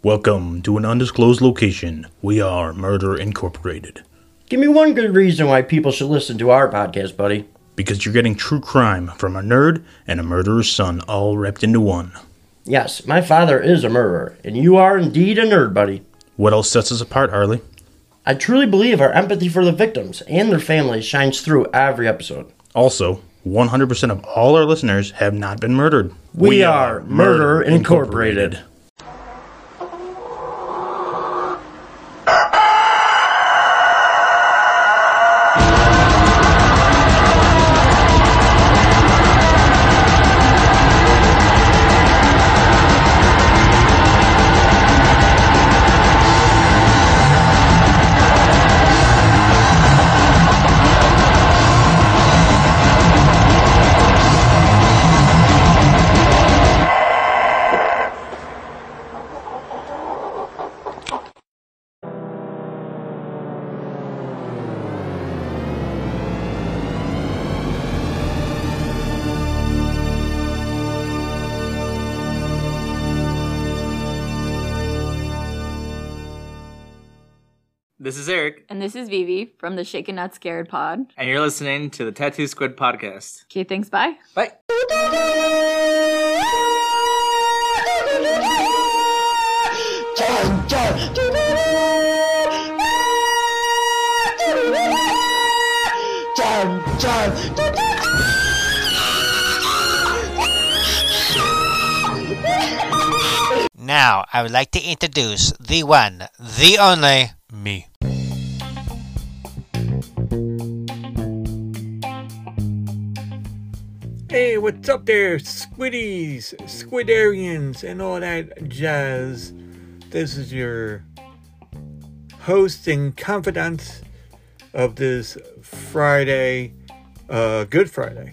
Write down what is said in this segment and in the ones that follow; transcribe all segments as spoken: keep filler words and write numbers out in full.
Welcome to an undisclosed location. We are Murder Incorporated. Give me one good reason why people should listen to our podcast, buddy. Because you're getting true crime from a nerd and a murderer's son all wrapped into one. Yes, my father is a murderer, and you are indeed a nerd, buddy. What else sets us apart, Harley? I truly believe our empathy for the victims and their families shines through every episode. Also, one hundred percent of all our listeners have not been murdered. We, we are Murder Incorporated. Incorporated. This is Eric. And this is Vivi from the Shaken Not Scared pod. And you're listening to the Tattoo Squid podcast. Okay, thanks, bye. Bye. Now, I would like to introduce the one, the only, me. Hey, what's up there, squiddies, squidarians, and all that jazz? This is your host and confidant of this Friday, uh, Good Friday,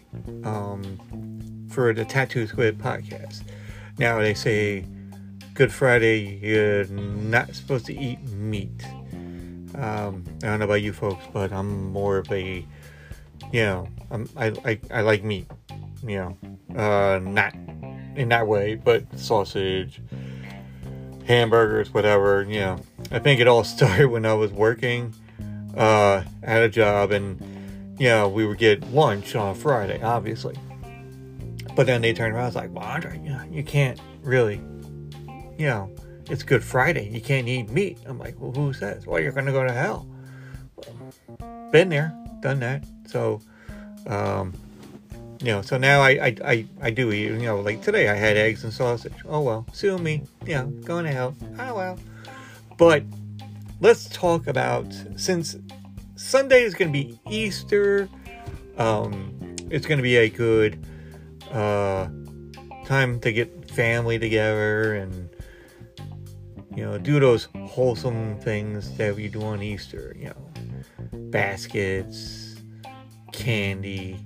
um, for the Tattoo Squid podcast. Now, they say Good Friday, you're not supposed to eat meat. Um, I don't know about you folks, but I'm more of a, you know, I'm, I, I, I like meat. You know, uh, not in that way, but sausage, hamburgers, whatever, you know. I think it all started when I was working uh, at a job, and, you know, we would get lunch on Friday, obviously. But then they turned around, I was like, well, Andre, you, know, you can't really, you know, it's Good Friday, you can't eat meat. I'm like, well, who says? Well, you're going to go to hell. Been there, done that. So, um... You know, so now I, I, I, I do eat, you know, like today I had eggs and sausage. Oh, well, sue me. You know, going to hell. Oh, well. But let's talk about, since Sunday is going to be Easter, um, it's going to be a good uh, time to get family together and, you know, do those wholesome things that we do on Easter. You know, baskets, candy,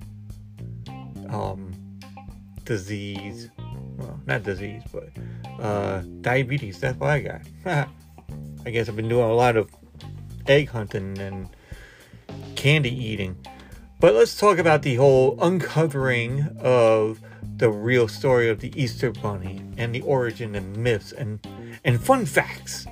Um, disease, well, not disease, but uh, diabetes. That's what I got. I guess I've been doing a lot of egg hunting and candy eating. But let's talk about the whole uncovering of the real story of the Easter Bunny and the origin and myths and, and fun facts.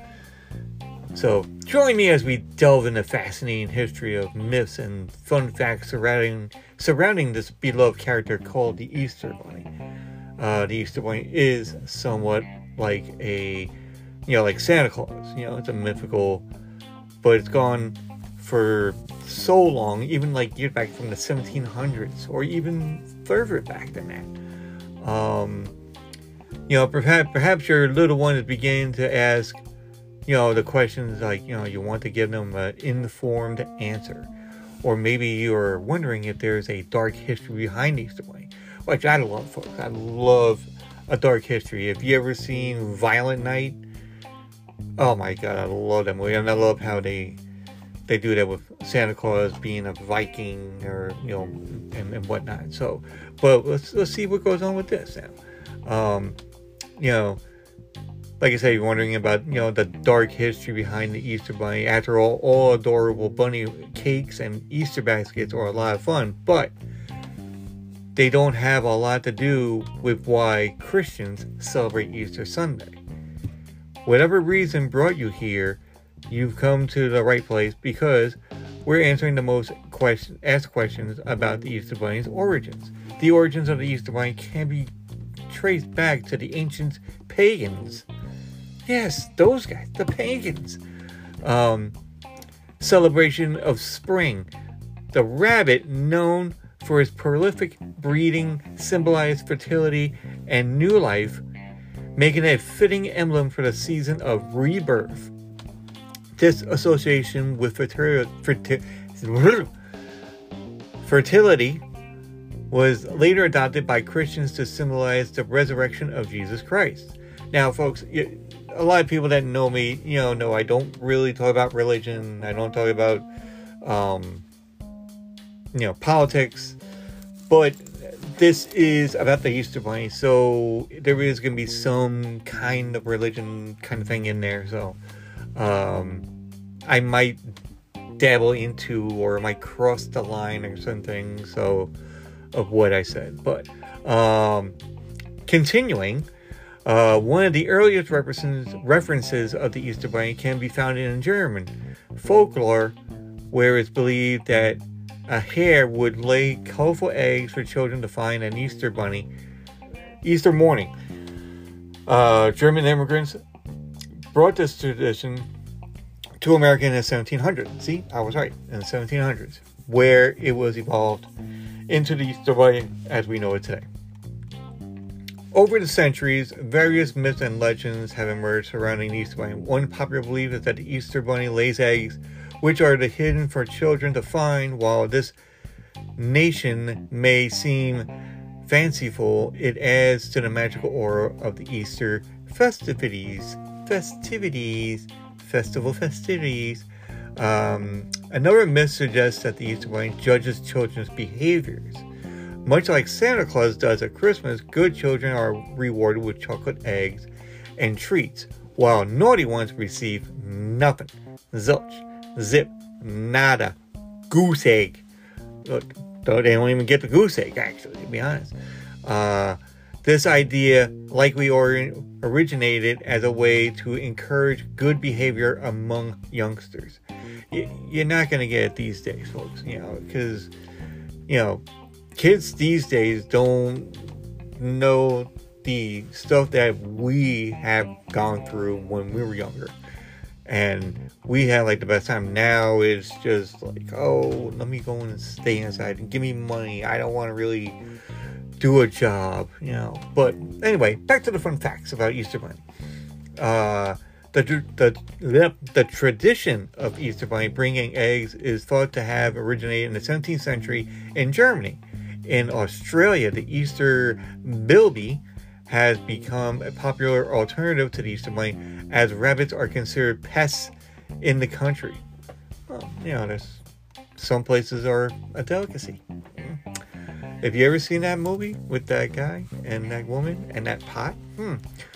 So join me as we delve into the fascinating history of myths and fun facts surrounding surrounding this beloved character called the Easter Bunny. Uh, the Easter Bunny is somewhat like a, you know, like Santa Claus. You know, it's a mythical, but it's gone for so long, even like years back from the seventeen hundreds or even further back than that. Um, you know, perhaps perhaps your little one is beginning to ask, you know, the questions like, you know, you want to give them an informed answer. Or maybe you're wondering if there's a dark history behind Easter Bunny, which I love, folks. I love a dark history. Have you ever seen Violent Night? Oh my God, I love that movie. And I love how they they do that with Santa Claus being a Viking or, you know, and, and whatnot. So, but let's, let's see what goes on with this now. Um, you know, like I said, you're wondering about, you know, the dark history behind the Easter Bunny. After all, all adorable bunny cakes and Easter baskets are a lot of fun, but they don't have a lot to do with why Christians celebrate Easter Sunday. whatever reason brought you here, you've come to the right place, because we're answering the most question, asked questions about the Easter Bunny's origins. The origins of the Easter Bunny can be traced back to the ancient pagans. Yes, those guys, the pagans. Um, celebration of spring. The rabbit, known for its prolific breeding, symbolized fertility and new life, making it a fitting emblem for the season of rebirth. This association with fertility, fertility was later adopted by Christians to symbolize the resurrection of Jesus Christ. Now, folks, a lot of people that know me, you know, know I don't really talk about religion. I don't talk about, um, you know, politics. But this is about the Easter Bunny, so there is going to be some kind of religion kind of thing in there. So um, I might dabble into, or I might cross the line or something. So of what I said, but um, continuing. Uh, one of the earliest references, references of the Easter Bunny can be found in German folklore, where it's believed that a hare would lay colorful eggs for children to find an Easter Bunny Easter morning. Uh, German immigrants brought this tradition to America in the seventeen hundreds. See, I was right, in the seventeen hundreds, where it was evolved into the Easter Bunny as we know it today. Over the centuries, various myths and legends have emerged surrounding the Easter Bunny. One popular belief is that the Easter Bunny lays eggs, which are hidden for children to find. While this nation may seem fanciful, it adds to the magical aura of the Easter festivities. Festivities. Festival festivities. Um, another myth suggests that the Easter Bunny judges children's behaviors. Much like Santa Claus does at Christmas, good children are rewarded with chocolate eggs and treats, while naughty ones receive nothing. Zilch, zip, nada, goose egg. Look, they don't even get the goose egg, actually, to be honest. Uh, this idea likely or- originated as a way to encourage good behavior among youngsters. Y- you're not going to get it these days, folks, you know, because, you know, kids these days don't know the stuff that we have gone through when we were younger. And we had like the best time. Now it's just like, oh, let me go in and stay inside and give me money. I don't want to really do a job, you know. But anyway, back to the fun facts about Easter Bunny. Uh, the, the, the, the tradition of Easter Bunny bringing eggs is thought to have originated in the seventeenth century in Germany. In Australia, the Easter bilby has become a popular alternative to the Easter Bunny, as rabbits are considered pests in the country. Well, you know, there's some places are a delicacy. Have you ever seen that movie with that guy and that woman and that pot? Hmm.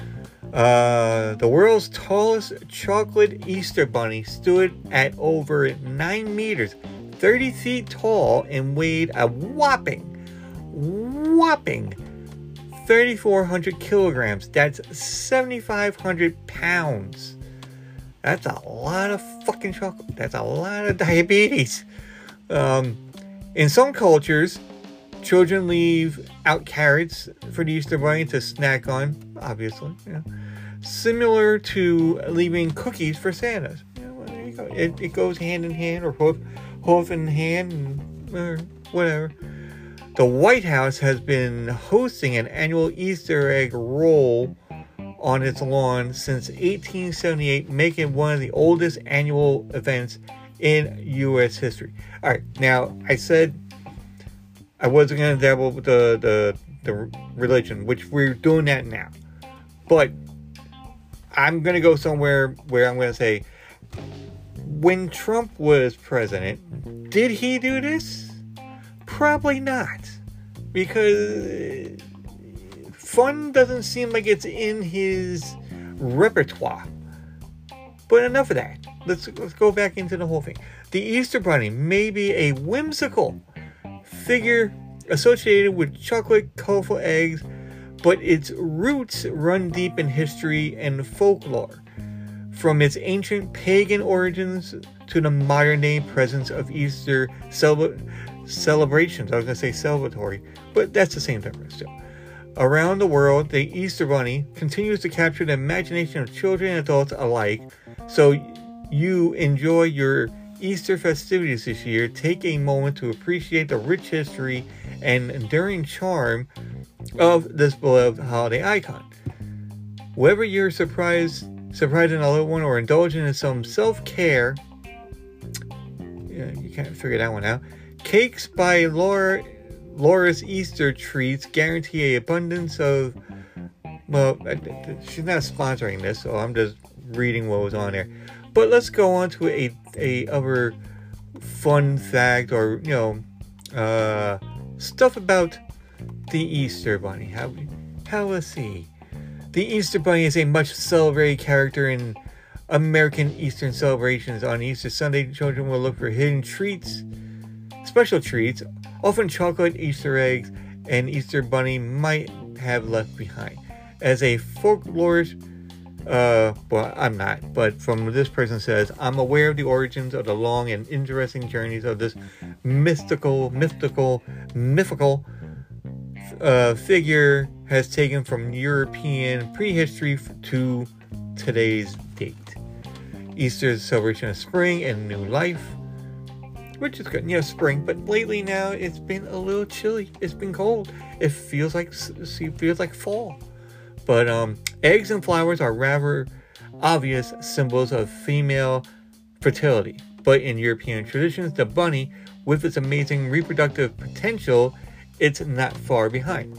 Uh, the world's tallest chocolate Easter Bunny stood at over nine meters, thirty feet tall, and weighed a whopping whopping thirty-four hundred kilograms. That's seventy-five hundred pounds. That's a lot of fucking chocolate. That's a lot of diabetes. Um, in some cultures, children leave out carrots for the Easter Bunny to snack on, obviously. You know, similar to leaving cookies for Santa. You know, well, there you go. It, it goes hand in hand, or hoof, hoof in hand, or whatever. The White House has been hosting an annual Easter egg roll on its lawn since eighteen seventy-eight, making it one of the oldest annual events in U S history. All right, now I said I wasn't going to dabble with the, the, the religion, which we're doing that now. But I'm going to go somewhere where I'm going to say, when Trump was president, did he do this? Probably not, because fun doesn't seem like it's in his repertoire. But enough of that. Let's let's go back into the whole thing. The Easter Bunny may be a whimsical figure associated with chocolate, colorful eggs, but its roots run deep in history and folklore. From its ancient pagan origins to the modern day presence of Easter cele- celebrations. I was going to say celebratory, but that's the same difference too. Around the world, the Easter Bunny continues to capture the imagination of children and adults alike. So you enjoy your Easter festivities this year. Take a moment to appreciate the rich history and enduring charm of this beloved holiday icon. Whether you're surprised, surprising a little one or indulging in some self-care, yeah, you can't figure that one out. Cakes by Laura, Laura's Easter Treats guarantee a abundance of, well, she's not sponsoring this, so I'm just reading what was on there. But let's go on to a, a other fun fact, or, you know, uh, stuff about the Easter Bunny. How, how let's see. The Easter Bunny is a much celebrated character in American Eastern celebrations. On Easter Sunday, children will look for hidden treats, special treats, often chocolate, Easter eggs, and Easter Bunny might have left behind. As a folklorist, uh, well, I'm not, but from this person says, I'm aware of the origins of the long and interesting journeys of this mystical, mythical, mythical uh, figure has taken from European prehistory to today's date. Easter is a celebration of spring and new life, which is good. You know, spring, but lately now it's been a little chilly. It's been cold. It feels like it feels like fall. But um, eggs and flowers are rather obvious symbols of female fertility. But in European traditions, the bunny, with its amazing reproductive potential, it's not far behind.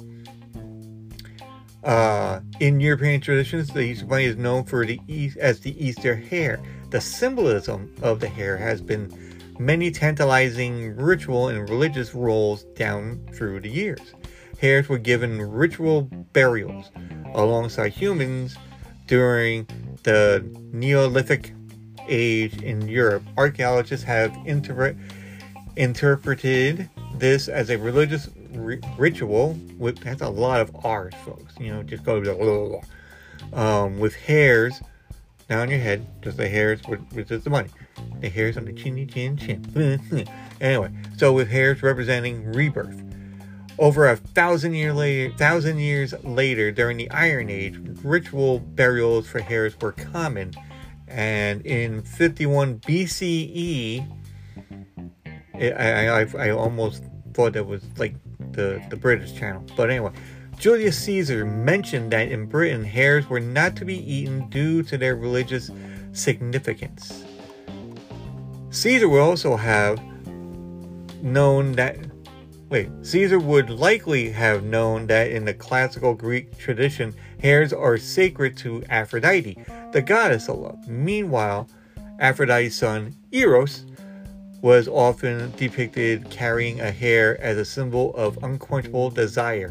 Uh, in European traditions, the Easter Bunny is known for the e- as the Easter hare. The symbolism of the hare has been many tantalizing ritual and religious roles down through the years. Hares were given ritual burials alongside humans during the Neolithic age in Europe. Archaeologists have inter- interpreted this as a religious ri- ritual with, that's a lot of R's, folks, you know, just go blah, blah, blah. Um, with hairs down your head, just the hairs with, with just the money, the hairs on the chinny chin chin. Anyway, so with hairs representing rebirth. Over a thousand year later, thousand years later, during the Iron Age, ritual burials for hares were common, and in fifty-one B C E, it, I, I I almost thought that was like the the British channel, but anyway, Julius Caesar mentioned that in Britain, hares were not to be eaten due to their religious significance. Caesar would also have known that. Wait, Caesar would likely have known that in the classical Greek tradition, hares are sacred to Aphrodite, the goddess of love. Meanwhile, Aphrodite's son, Eros, was often depicted carrying a hare as a symbol of unquenchable desire.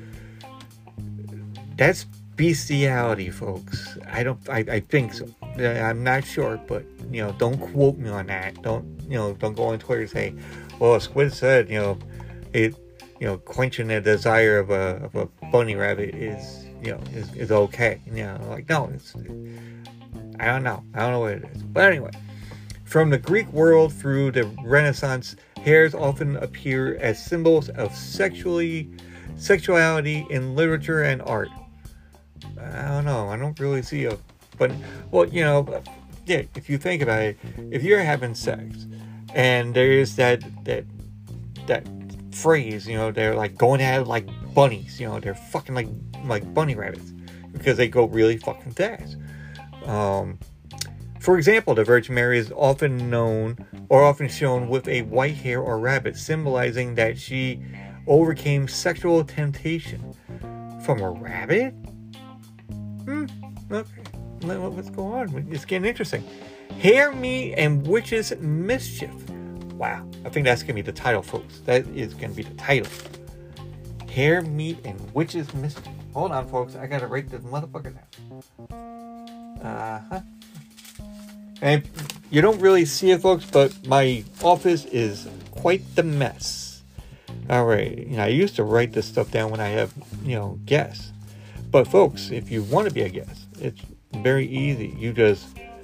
That's bestiality, folks. I don't. I, I think so. I'm not sure, but you know, don't quote me on that. Don't you know? Don't go on Twitter and say, "Well, Squid said," you know. It, you know, quenching the desire of a of a bunny rabbit is, you know, is, is okay. You know, like, no, it's, I don't know. I don't know what it is. But anyway, from the Greek world through the Renaissance, hares often appear as symbols of sexually, sexuality in literature and art. I don't know. I don't really see a, but, well, you know, yeah, if you think about it, if you're having sex and there's that, that, that, phrase, you know, they're like going at it like bunnies, you know, they're fucking like like bunny rabbits because they go really fucking fast. Um, for example, the Virgin Mary is often known or often shown with a white hare or rabbit, symbolizing that she overcame sexual temptation. From a rabbit? Hmm, okay. What's going on? It's getting interesting. Hare meat and witches mischief. Wow, I think that's going to be the title, folks. That is going to be the title. Hare meat and witches mischief. Hold on, folks. I got to write this motherfucker down. Uh-huh. And you don't really see it, folks, but my office is quite the mess. All right. You know, I used to write this stuff down when I have, you know, guests. But, folks, if you want to be a guest, it's very easy. You just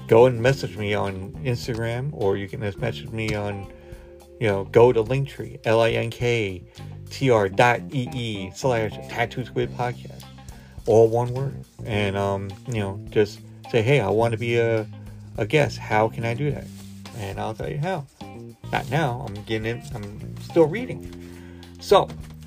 go and message me on Instagram, or you can just message me on, you know, go to Linktree, L-I-N-K-T-R dot E-E slash Tattoo Squid Podcast. All one word. And, um, you know, just say, hey, I want to be a, a guest. How can I do that? And I'll tell you how. Not now. I'm getting in. I'm still reading. So,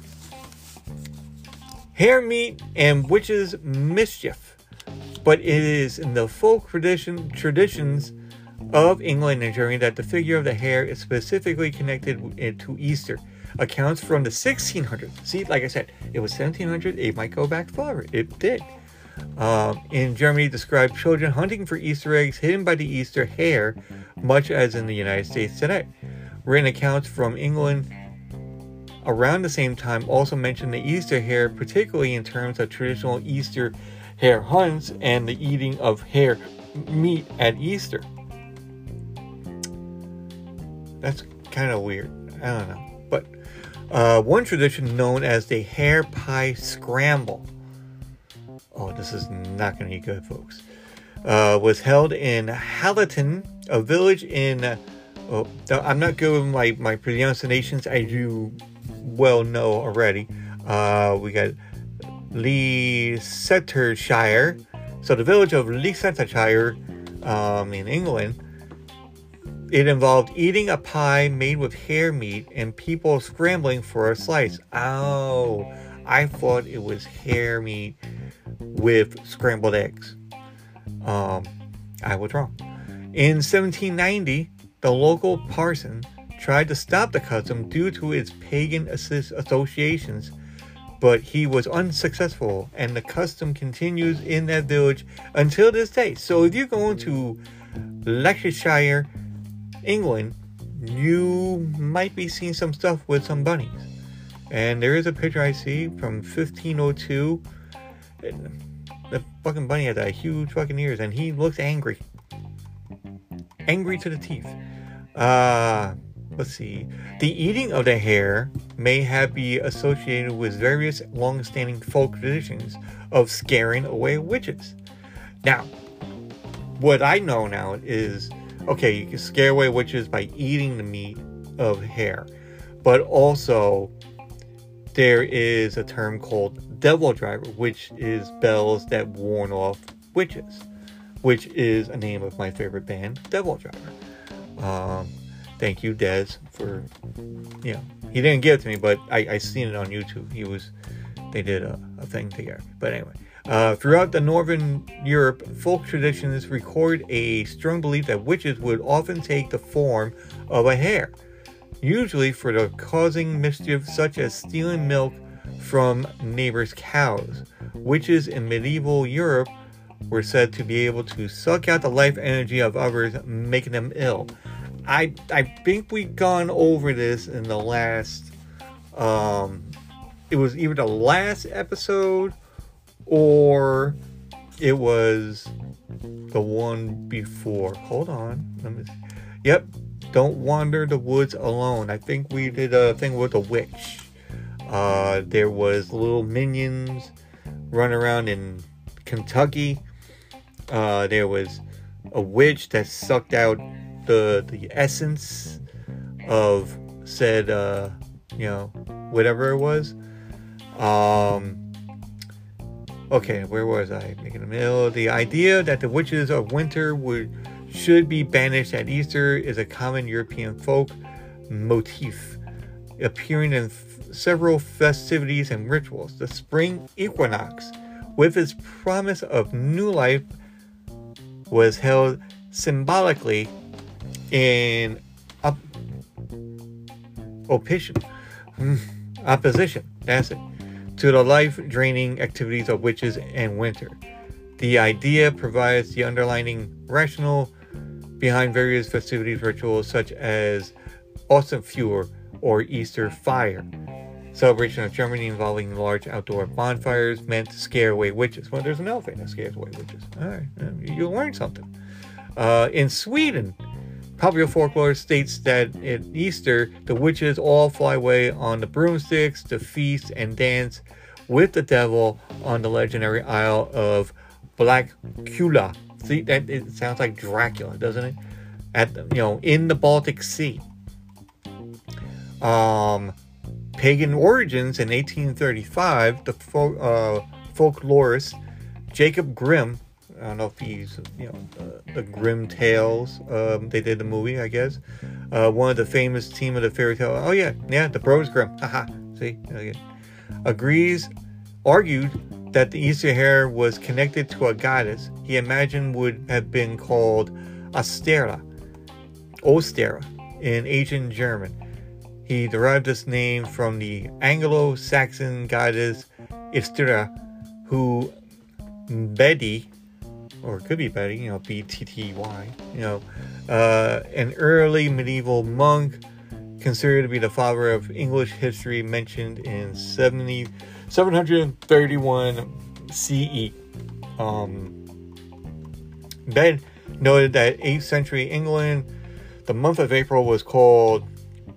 Hare Meat and Witches' Mischief. But it is in the folk tradition traditions of England and Germany that the figure of the hare is specifically connected to Easter. Accounts from the sixteen hundreds. See, like I said, it was seventeen hundred. It might go back further. It did. Um, in Germany, described children hunting for Easter eggs hidden by the Easter hare, much as in the United States today. Written accounts from England around the same time also mention the Easter hare, particularly in terms of traditional Easter hare hunts and the eating of hare meat at Easter. That's kind of weird. I don't know. But uh, one tradition known as the hare pie scramble. Oh, this is not going to be good, folks. Uh, was held in Hallaton, a village in... Uh, oh, I'm not good with my, my pronunciations, as you well know already. Uh, we got Leicestershire. So the village of Leicestershire um, in England. It involved eating a pie made with hare meat and people scrambling for a slice. Oh, I thought it was hare meat with scrambled eggs. Um, I was wrong. In seventeen ninety, the local parson tried to stop the custom due to its pagan assist associations, but he was unsuccessful, and the custom continues in that village until this day. So if you're going to Leicestershire, England, you might be seeing some stuff with some bunnies. And there is a picture I see from fifteen oh two. The fucking bunny has a huge fucking ears, and he looks angry. Angry to the teeth. Uh, let's see. The eating of the hare may have been associated with various long-standing folk traditions of scaring away witches. Now, what I know now is, okay, you can scare away witches by eating the meat of hare. But also, there is a term called devil driver, which is bells that warn off witches, which is a name of my favorite band, Devil Driver. Um, thank you, Dez, for, you know, he didn't give it to me, but I, I seen it on YouTube. He was, they did a, a thing together. But anyway, uh, throughout the Northern Europe, folk traditions record a strong belief that witches would often take the form of a hare, usually for the causing mischief such as stealing milk from neighbors' cows. Witches in medieval Europe were said to be able to suck out the life energy of others, making them ill. I I think we've gone over this in the last, um, it was either the last episode or it was the one before. Hold on. Let me see. Yep. Don't wander the woods alone. I think we did a thing with a witch. Uh, there was little minions running around in Kentucky. Uh, there was a witch that sucked out the the essence of said, uh, you know, whatever it was. Um, okay, where was I? Making a mill. The idea that the witches of winter would should be banished at Easter is a common European folk motif, appearing in f- several festivities and rituals. The spring equinox, with its promise of new life, was held symbolically in op- opposition, opposition, that's it, to the life-draining activities of witches and winter. The idea provides the underlying rationale behind various festivities rituals such as Osterfeuer or Easter fire, celebration of Germany involving large outdoor bonfires meant to scare away witches. Well, there's an elephant that scares away witches. All right, you'll learn something. Uh, in Sweden, popular folklore states that at Easter, the witches all fly away on the broomsticks to feast and dance with the devil on the legendary Isle of Blackula See, that it sounds like Dracula, doesn't it? At the, you know, in the Baltic Sea. Um, pagan origins in eighteen thirty-five. The fo- uh, folklorist Jacob Grimm. I don't know if he's, you know, uh, the Grimm Tales. Um, they did the movie, I guess. Uh, one of the famous team of the fairy tale. Oh yeah, yeah, the Bros Grimm. Haha. See, okay. Agrees, argued that the Easter hare was connected to a goddess he imagined would have been called Ostera, Ostera in ancient German. He derived this name from the Anglo-Saxon goddess Istera, who Betty, or it could be Betty, you know, B T T Y, you know, uh, an early medieval monk considered to be the father of English history, mentioned in seventy, seven thirty-one C E. Um, Ben noted that eighth century England, the month of April was called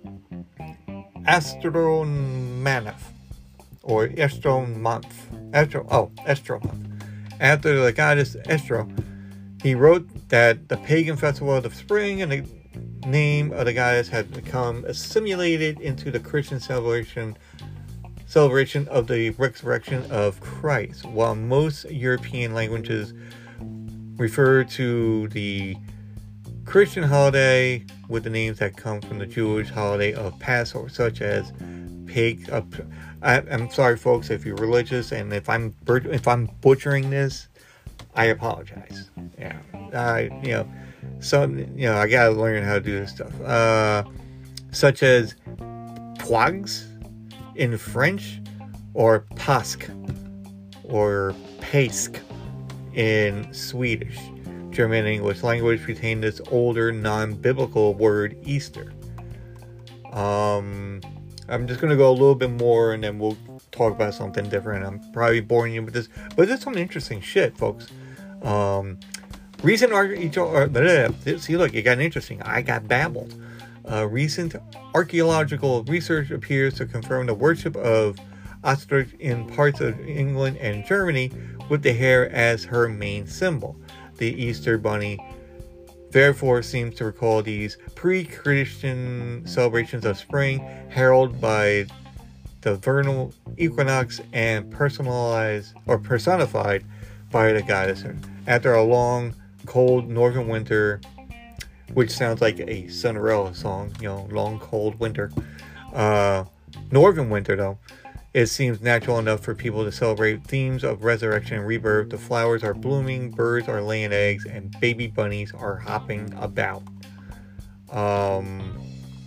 Astromanth, or Estro month. Estro, oh, Estro month. After the goddess Estro, he wrote that the pagan festival of the spring and the name of the goddess had become assimilated into the Christian celebration celebration of the resurrection of Christ, while most European languages refer to the Christian holiday with the names that come from the Jewish holiday of Passover, such as pig. Uh, I, I'm sorry, folks, if you're religious, and if I'm if I'm butchering this, I apologize. Yeah, I you know, some you know, I gotta learn how to do this stuff. Uh, such as poigs in French, or Påsk, or Påsk in Swedish. German and English language retain this older, non-biblical word Easter. Um, I'm just going to go a little bit more, and then we'll talk about something different. I'm probably boring you with this, but there's some interesting shit, folks. Um, recent archaeological... See, look, it got interesting. I got babbled. Uh, recent archaeological research appears to confirm the worship of ostrich in parts of England and Germany, with the hare as her main symbol. The Easter bunny therefore seems to recall these pre-Christian celebrations of spring, heralded by the vernal equinox and personalized or personified by the goddess. After a long, cold northern winter, which sounds like a Cinderella song, you know, long, cold winter. Uh, northern winter, though, it seems natural enough for people to celebrate themes of resurrection and rebirth. The flowers are blooming, birds are laying eggs, and baby bunnies are hopping about. Um,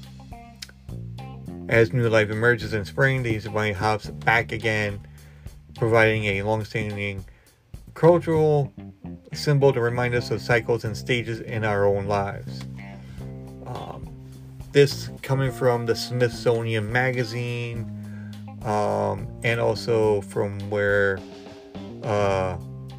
as new life emerges in spring, the Easter bunny hops back again, providing a long-standing cultural symbol to remind us of cycles and stages in our own lives. Um, this coming from the Smithsonian Magazine, um, and also from where uh,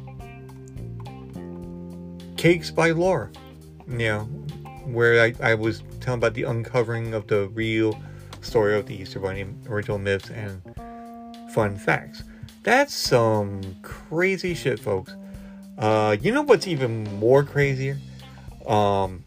Cakes by Laura, you know, where I, I was telling about the uncovering of the real story of the Easter Bunny, original myths and fun facts. That's some crazy shit, folks. Uh, you know what's even more crazier? Um,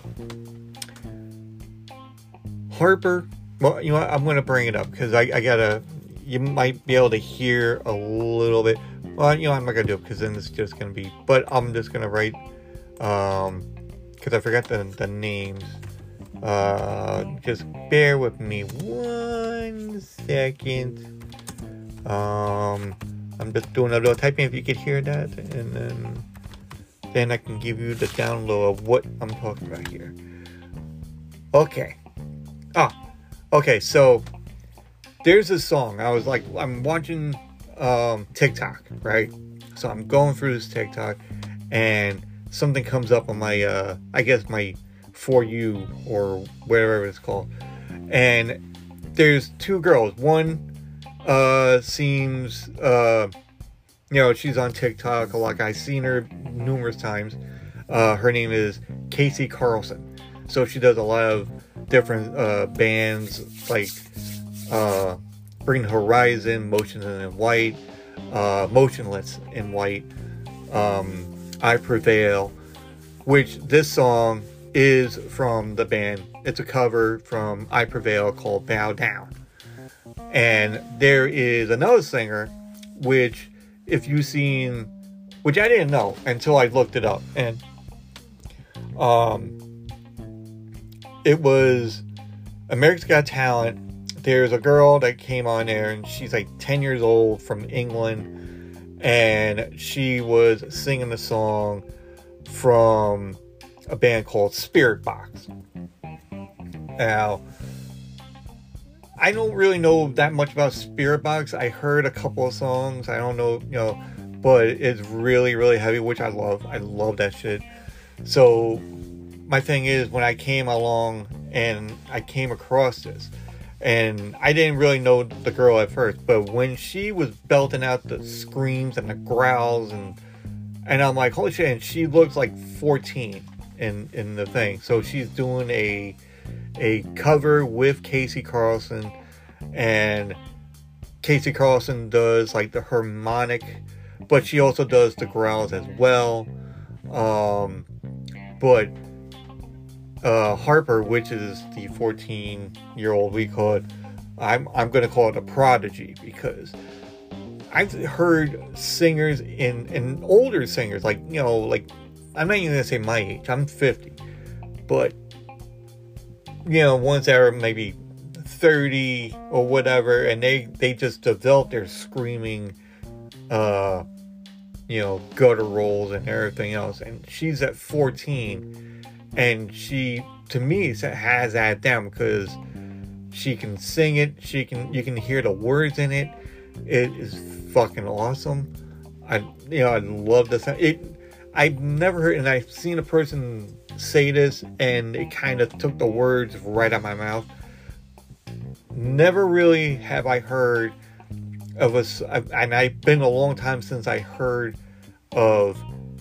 Harper. Well, you know what? I'm going to bring it up because I, I gotta. You might be able to hear a little bit. Well, you know, I'm not gonna do it because then it's just gonna be. But I'm just gonna write. Um, because I forgot the the names. Uh, just bear with me one second. Um. I'm just doing a little typing if you could hear that, and then then I can give you the download of what I'm talking about here. Okay. Ah, okay, so there's a song. I was like, I'm watching um, TikTok, right? So I'm going through this TikTok, and something comes up on my, uh, I guess my For You, or whatever it's called. And there's two girls. One uh seems uh you know, she's on TikTok, like I've seen her numerous times. Uh her name is Casey Carlson. So she does a lot of different uh bands, like uh Bring Horizon, Motionless in White, uh Motionless in White, um I Prevail, which this song is from the band. It's a cover from I Prevail called Bow Down. And there is another singer, which if you've seen, which I didn't know until I looked it up. And um, it was America's Got Talent. There's a girl that came on there, and she's like ten years old from England, and she was singing the song from a band called Spiritbox. Now, I don't really know that much about Spiritbox. I heard a couple of songs. I don't know, you know, but it's really, really heavy, which I love. I love that shit. So my thing is, when I came along and I came across this, and I didn't really know the girl at first, but when she was belting out the screams and the growls, and and I'm like, holy shit, and she looks like fourteen in in the thing. So she's doing a a cover with Casey Carlson, and Casey Carlson does like the harmonic, but she also does the growls as well. Um, but uh, Harper, which is the fourteen year old we call it, I'm I'm gonna call it a prodigy, because I've heard singers in and older singers, like, you know, like, I'm not even gonna say my age, I'm fifty, but you know, ones that are maybe thirty or whatever, and they they just develop their screaming uh you know, gutter rolls and everything else, and she's at fourteen, and she, to me, has that down, because she can sing it, she can, you can hear the words in it. It is fucking awesome. I, you know, I love this. It, I've never heard, and I've seen a person say this, and it kind of took the words right out of my mouth. Never really have I heard of us, and I've been a long time since I heard of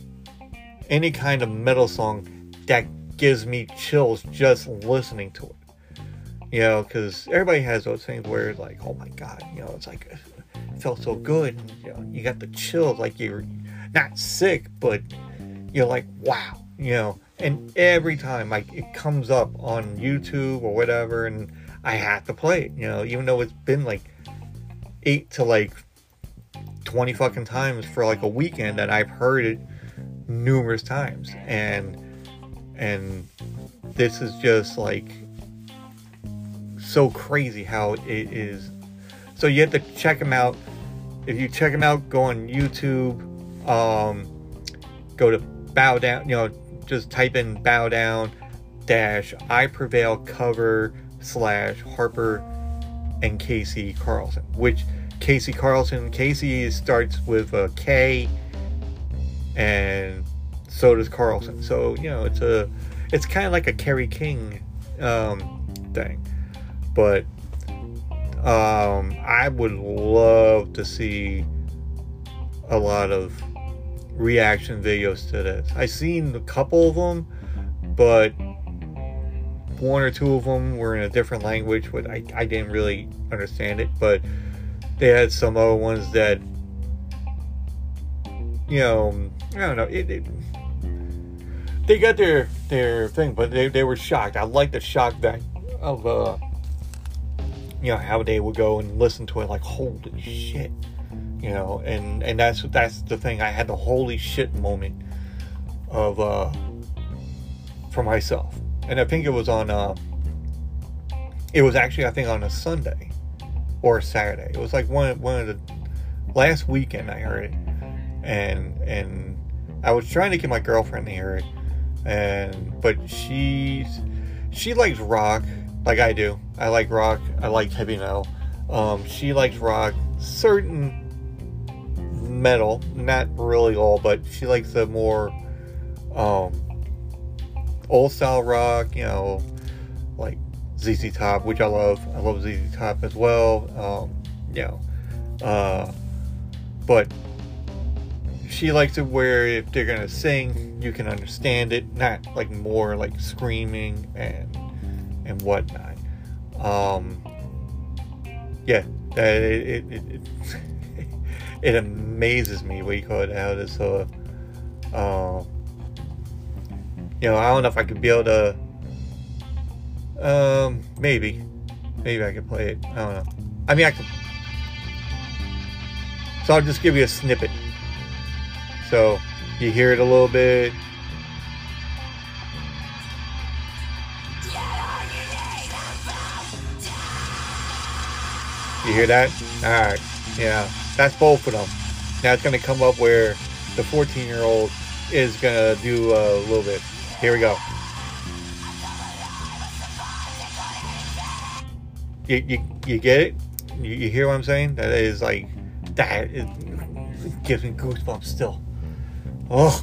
any kind of metal song that gives me chills just listening to it. You know, because everybody has those things where it's like, oh my god, you know, it's like, it felt so good. And, you know, you got the chills, like you're not sick, but you're like, wow, you know. And every time, like, it comes up on YouTube or whatever, and I have to play it, you know, even though it's been like eight to like twenty fucking times for like a weekend that I've heard it numerous times. And and this is just like so crazy how it is. So you have to check them out. If you check them out, go on YouTube, um, go to Bow Down, you know, just type in Bow Down dash I Prevail cover slash Harper and Casey Carlson, which Casey Carlson, Casey starts with a K, and so does Carlson. So, you know, it's a, it's kind of like a Kerry King um, thing. But um, I would love to see a lot of reaction videos to this. I've seen a couple of them, but one or two of them were in a different language, but I, I didn't really understand it. But they had some other ones that, you know, I don't know, it, it they got their their thing, but they, they were shocked. I like the shock value of uh you know, how they would go and listen to it like, holy shit, you know. And and that's that's the thing, I had the holy shit moment of uh for myself. And I think it was on uh it was actually, I think, on a Sunday or a Saturday. It was like one one of the last weekend I heard it, and and I was trying to get my girlfriend to hear it, and but she's she likes rock like I do. I like rock. I like heavy metal. Um, she likes rock, certain metal, not really all, but she likes the more um, old style rock. You know, like Z Z Top, which I love. I love Z Z Top as well. Um, you know, uh, but she likes it where if they're gonna sing, you can understand it, not like more like screaming and and whatnot. Um, yeah, that it it, it it amazes me what you call it, how this uh Uh, you know, I don't know if I could be able to. Um, maybe, maybe I could play it. I don't know. I mean, I could. So I'll just give you a snippet. So you hear it a little bit. You hear that? Alright, yeah, that's both of them. Now it's going to come up where the fourteen year old is going to do a little bit. Here we go. You, you, you get it? You, you hear what I'm saying? That is like, that is, it gives me goosebumps still. Oh,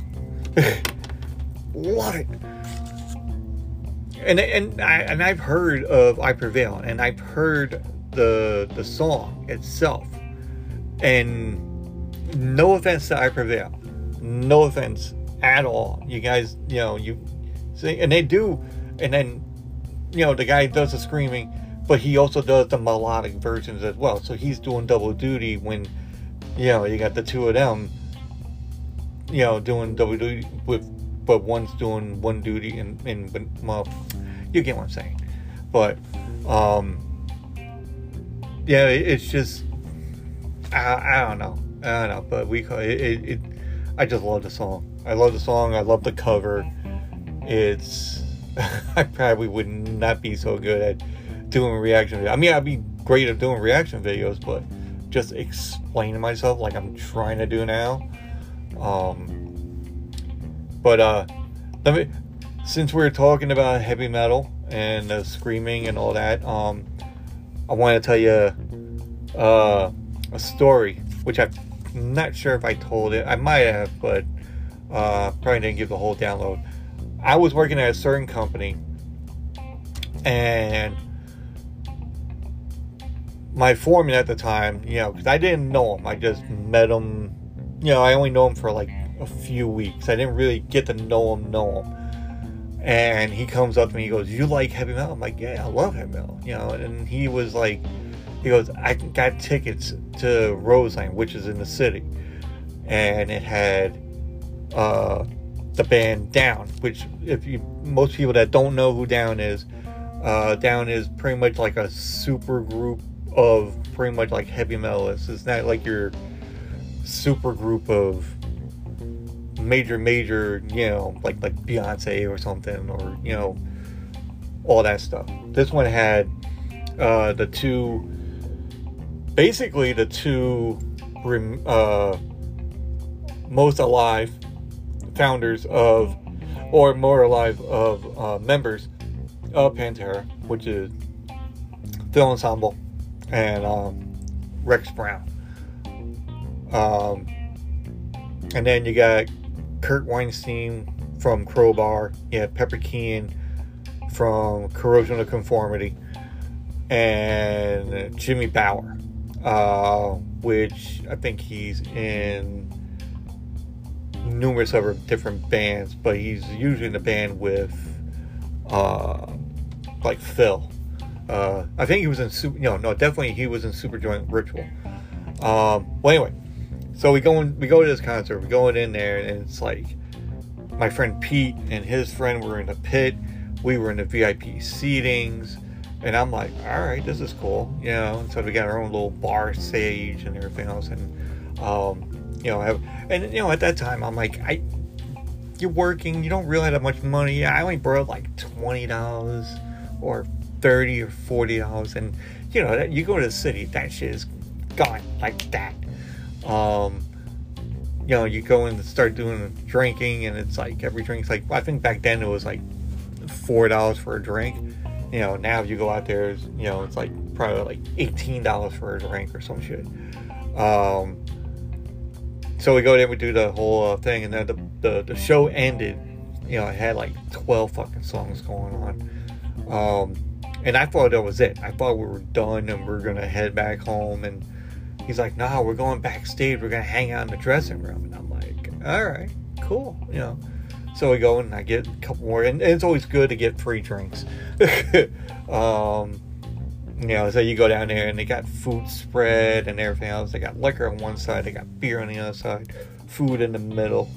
love it. And and I and I've heard of I Prevail, and I've heard the the song itself, and no offense to I Prevail, no offense at all. You guys, you know, you see, and they do, and then, you know, the guy does the screaming, but he also does the melodic versions as well. So he's doing double duty when, you know, you got the two of them, you know, doing double duty with, but one's doing one duty and and well, you get what I'm saying. But um, yeah, it, it's just I, I don't know, I don't know. But we it, it, it I just love the song. I love the song. I love the cover. It's I probably would not be so good at doing reaction videos. I mean, I'd be great at doing reaction videos, but just explaining myself like I'm trying to do now. Um, but uh, let me, since we're talking about heavy metal and uh, screaming and all that, um, I want to tell you uh, a story, which I'm not sure if I told it. I might have, but uh, probably didn't give the whole download. I was working at a certain company, and my foreman at the time, you know, because I didn't know him, I just met him. You know, I only know him for like a few weeks. I didn't really get to know him, know him. And he comes up to me, he goes, "You like heavy metal?" I'm like, "Yeah, I love heavy metal." You know, and he was like, he goes, "I got tickets to Roseland, which is in the city." And it had uh, the band Down, which, if you, most people that don't know who Down is, uh, Down is pretty much like a super group of pretty much like heavy metalists. It's not like your super group of major major you know, like like Beyonce or something, or you know, all that stuff. This one had uh the two basically the two uh most alive founders of, or more alive of uh members of Pantera, which is Phil Anselmo and um Rex Brown. Um, and then you got Kurt Weinstein from Crowbar, you have Pepper Keen from Corrosion of Conformity, and Jimmy Bauer, uh, which I think he's in numerous other different bands, but he's usually in the band with uh, like Phil. Uh, I think he was in Super, no, no, definitely he was in Superjoint Ritual. Um, well, anyway. So we go in, we go to this concert, we're going in there, and it's like my friend Pete and his friend were in the pit, we were in the V I P seatings, and I'm like, alright, this is cool, you know. And so we got our own little bar stage and everything else, and um, you know, have, and you know, at that time I'm like, I you're working, you don't really have that much money. I only borrowed like twenty dollars or thirty or forty dollars, and you know, that you go to the city, that shit is gone like that. Um, you know, you go and start doing drinking, and it's like every drink's like, I think back then it was like four dollars for a drink. You know, now if you go out there, you know, it's like probably like eighteen dollars for a drink or some shit. Um, so we go there, we do the whole uh, thing, and then the, the the show ended. You know, it had like twelve fucking songs going on, um, and I thought that was it. I thought we were done and we we're gonna head back home, and he's like, "No, we're going backstage. We're gonna hang out in the dressing room." And I'm like, "All right, cool." You know, so we go and I get a couple more, and it's always good to get free drinks. um, you know, so you go down there and they got food spread and everything else. They got liquor on one side, they got beer on the other side, food in the middle.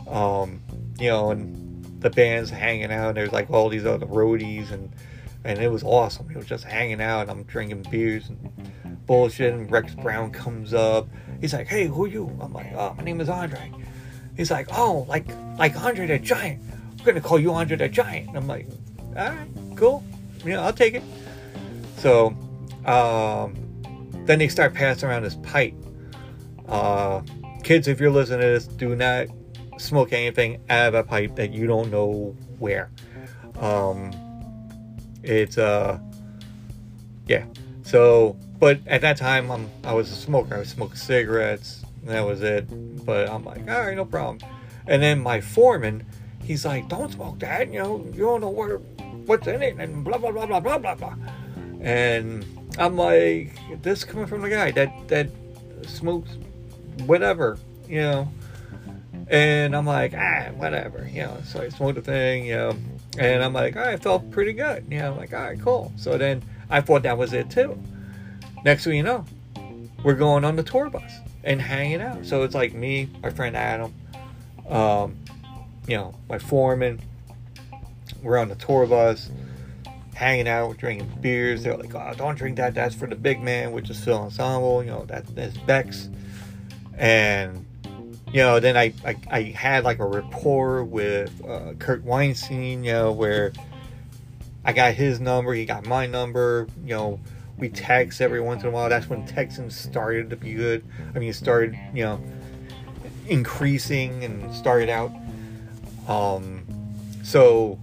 Um, you know, and the band's hanging out, and there's like all these other roadies, and and it was awesome. It was just hanging out, and I'm drinking beers and bullshit, and Rex Brown comes up. He's like, hey, who are you? I'm like, oh, my name is Andre. He's like, oh, like like Andre the Giant. We're gonna call you Andre the Giant. And I'm like, all right, cool. Yeah, I'll take it. So, um, then they start passing around this pipe. Uh, kids, if you're listening to this, do not smoke anything out of a pipe that you don't know where. Um, it's, uh, yeah. So, but at that time, I'm, I was a smoker. I was smoking cigarettes, and that was it. But I'm like, all right, no problem. And then my foreman, he's like, don't smoke that, you know, you don't know where, what's in it, and blah, blah, blah, blah, blah, blah, blah. And I'm like, this coming from the guy that, that smokes whatever, you know. And I'm like, ah, whatever, you know. So I smoked the thing, you know. And I'm like, all right, I felt pretty good. You know, I'm like, all right, cool. So then I thought that was it too. Next thing you know, we're going on the tour bus and hanging out. So it's like me, my friend Adam, um, you know, my foreman. We're on the tour bus, hanging out, we're drinking beers. They're like, oh, don't drink that. That's for the big man, which is Phil Ensemble. You know, that, that's Bex. And, you know, then I, I, I had like a rapport with uh, Kurt Weinstein, you know, where I got his number, he got my number, you know, we text every once in a while. That's when texting started to be good. I mean, it started, you know, increasing and started out. Um, so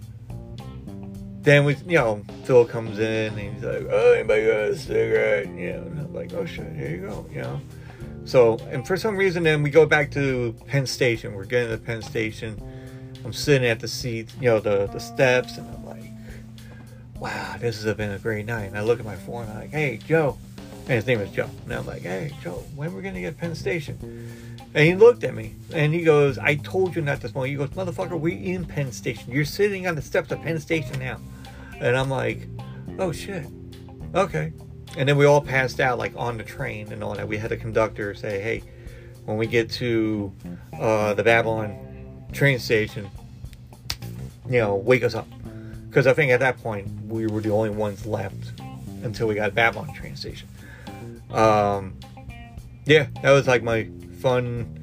then we, you know, Phil comes in and he's like, oh, anybody got a cigarette? You know, and I'm like, oh shit, here you go, you know. So, and for some reason, then we go back to Penn Station. We're getting to Penn Station. I'm sitting at the seat, you know, the, the steps, and I'm like, wow, this has been a great night. And I look at my phone, and I'm like, hey, Joe. And his name is Joe. And I'm like, hey, Joe, when are we going to get Penn Station? And he looked at me, and he goes, I told you not to smoke. He goes, motherfucker, we in Penn Station. You're sitting on the steps of Penn Station now. And I'm like, oh, shit. Okay. And then we all passed out, like, on the train and all that. We had a conductor say, hey, when we get to uh, the Babylon train station, you know, wake us up. Because I think at that point, we were the only ones left until we got to Babylon train station. Um, yeah, that was, like, my fun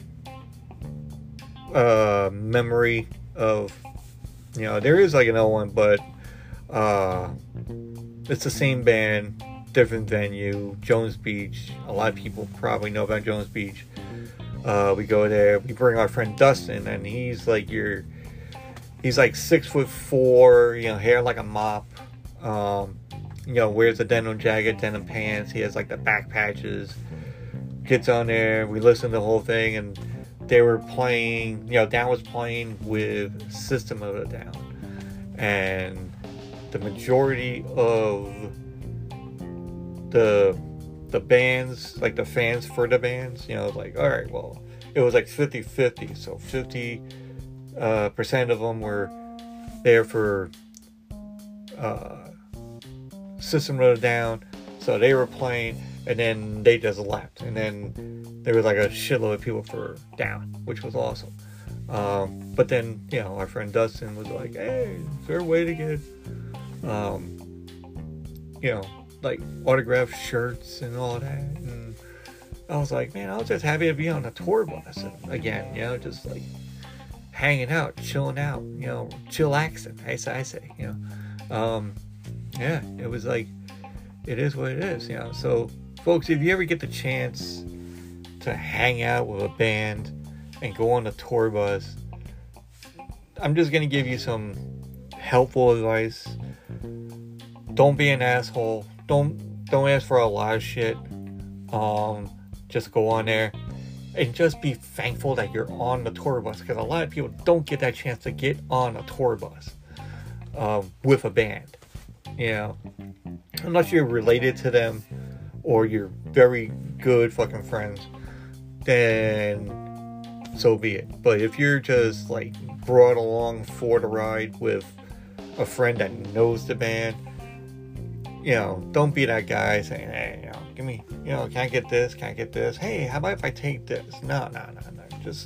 uh, memory of, you know, there is, like, another one, but uh, it's the same band, different venue, Jones Beach. A lot of people probably know about Jones Beach. Uh, we go there, we bring our friend Dustin, and he's like your, he's like six foot four, you know, hair like a mop, um, you know, wears a denim jacket, denim pants, he has like the back patches, gets on there, we listen to the whole thing, and they were playing, you know, Dan was playing with System of a Down, and the majority of the the bands, like the fans for the bands, you know, like, all right, well, it was like fifty fifty, so fifty uh, percent of them were there for uh, System of a Down, so they were playing, and then they just left, and then there was like a shitload of people for Down, which was awesome. Um, but then, you know, our friend Dustin was like, hey, is there a way to get um, you know, like autographed shirts and all that? And I was like, man, I was just happy to be on a tour bus again, you know, just like hanging out, chilling out, you know, chillaxing, I say, I say, you know. Um, yeah, it was like, it is what it is, you know. So, folks, if you ever get the chance to hang out with a band and go on a tour bus, I'm just going to give you some helpful advice. Don't be an asshole. Don't don't ask for a lot of shit. Um, just go on there and just be thankful that you're on the tour bus, because a lot of people don't get that chance to get on a tour bus um, with a band. You know, unless you're related to them or you're very good fucking friends, then so be it. But if you're just like brought along for the ride with a friend that knows the band, you know, don't be that guy saying, hey, you know, give me, you know, can I get this? Can I get this? Hey, how about if I take this? No, no, no, no. Just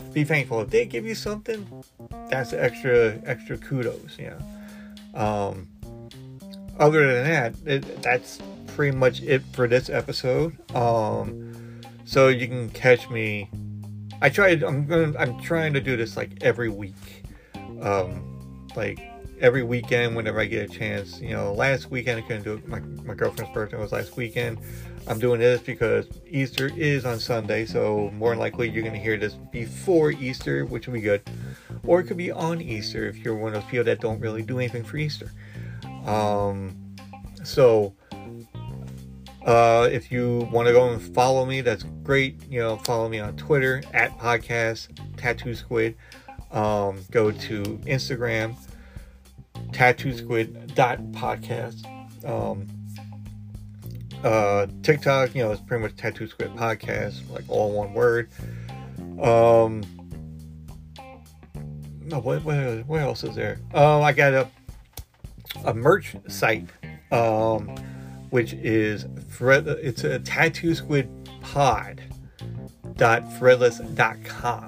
be thankful. If they give you something, that's extra extra kudos. Yeah. Um, other than that, it, that's pretty much it for this episode. Um, so you can catch me. I tried. I'm gonna. I'm trying to do this like every week. Um, like every weekend whenever I get a chance. You know, last weekend I couldn't do it. My my girlfriend's birthday was last weekend. I'm doing this because Easter is on Sunday, so more than likely you're going to hear this before Easter, which will be good. Or it could be on Easter if you're one of those people that don't really do anything for Easter. Um, so, uh, if you want to go and follow me, that's great. You know, follow me on Twitter, at podcast, Tattoo Squid. Um, go to Instagram, tattoo squid dot podcast. Um, Uh, TikTok, you know, it's pretty much Tattoo Squid Podcast, like all one word. Um, no, what, what, what else is there? Um, I got a, a merch site, um, which is Fred, it's a Tattoo Squid Pod dot threadless dot com.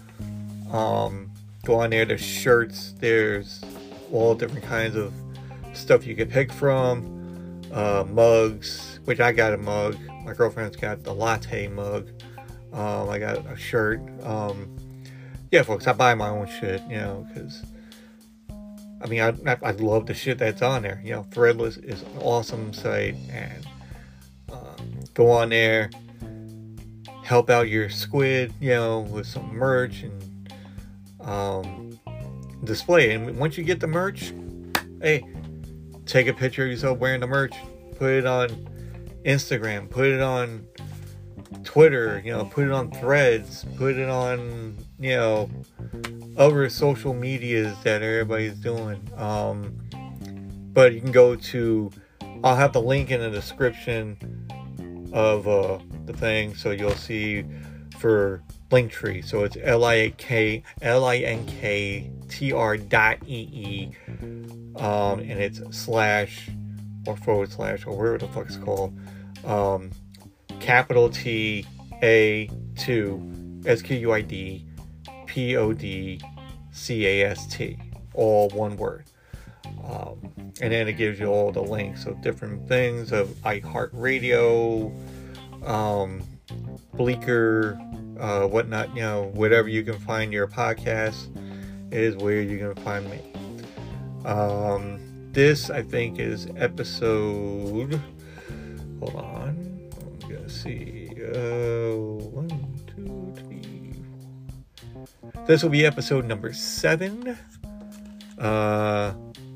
Um, go on there, there's shirts, there's all different kinds of stuff you can pick from, uh, mugs, which I got a mug. My girlfriend's got the latte mug. Um, I got a shirt. Um, yeah, folks, I buy my own shit, you know, because, I mean, I, I I love the shit that's on there. You know, Threadless is an awesome site, and um, go on there, help out your squid, you know, with some merch and um, display it. And once you get the merch, hey, take a picture of yourself wearing the merch, put it on Instagram, put it on Twitter, you know, put it on Threads, put it on, you know, other social medias that everybody's doing. Um, but you can go to, I'll have the link in the description of uh, the thing, so you'll see for Linktree. So it's L-I-K, L-I-N-K-T-R dot E-E, um, and it's slash, or forward slash, or whatever the fuck it's called. Um, capital T A two S Q U I D P O D C A S T, all one word. Um, and then it gives you all the links of different things of iHeartRadio, um, Bleaker, uh, whatnot, you know, whatever you can find your podcast is where you're gonna find me. Um, this I think is episode. Hold on, I'm gonna see. Uh, one, two, three. Four. This will be episode number seven. Uh,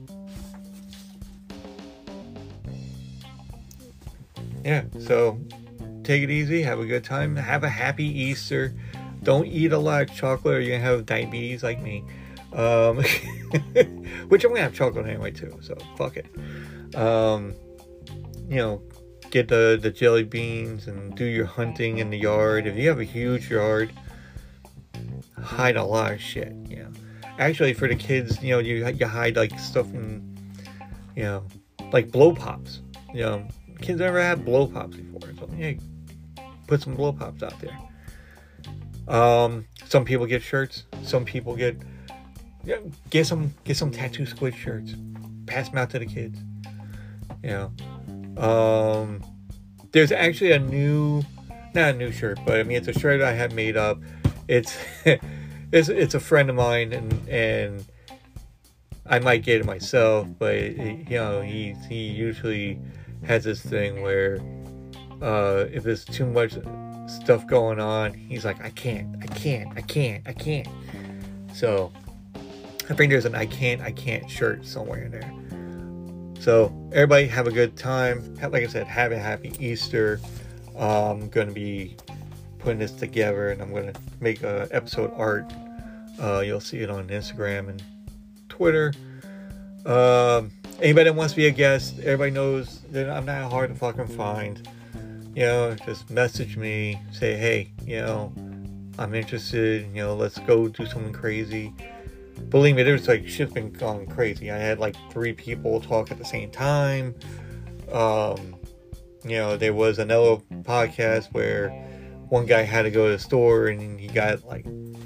yeah. So take it easy. Have a good time. Have a happy Easter. Don't eat a lot of chocolate, or you're gonna have diabetes like me. Um, which I'm gonna have chocolate anyway too. So fuck it. Um, you know. Get the, the jelly beans and do your hunting in the yard. If you have a huge yard, hide a lot of shit, you know. Actually, for the kids, you know, you you hide like stuff in, you know, like blow pops. You know, kids never had blow pops before, so yeah, put some blow pops out there. Um, some people get shirts. Some people get, yeah, get some get some Tattoo Squid shirts. Pass them out to the kids. You know. Um, there's actually a new, not a new shirt, but I mean, it's a shirt I have made up. It's, it's, it's a friend of mine, and, and I might get it myself, but it, you know, he, he usually has this thing where, uh, if there's too much stuff going on, he's like, I can't, I can't, I can't, I can't. So I think there's an I can't, I can't shirt somewhere in there. So everybody have a good time. Like I said, have a happy Easter. Um, I'm going to be putting this together, and I'm going to make a episode art. Uh, you'll see it on Instagram and Twitter. Um, anybody that wants to be a guest, everybody knows that I'm not hard to fucking find. You know, just message me, say, hey, you know, I'm interested, you know, let's go do something crazy. Believe me, there's like shit's been going crazy. I had like three people talk at the same time. Um, you know, there was another podcast where one guy had to go to the store and he got like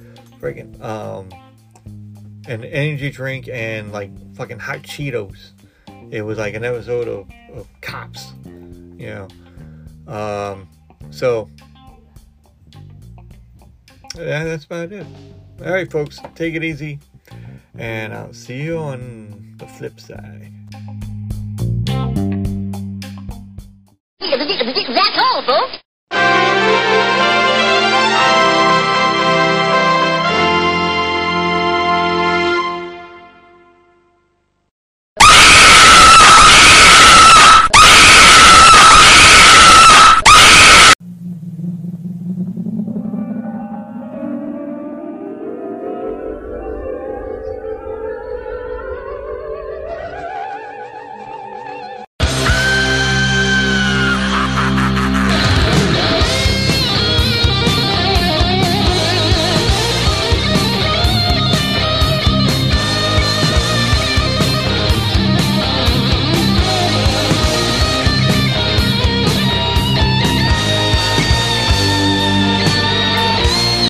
friggin' um, an energy drink and like fucking hot Cheetos. It was like an episode of, of Cops, you know. Um, so yeah, that's about it. All right, folks, take it easy, and I'll see you on the flip side. That's all, folks.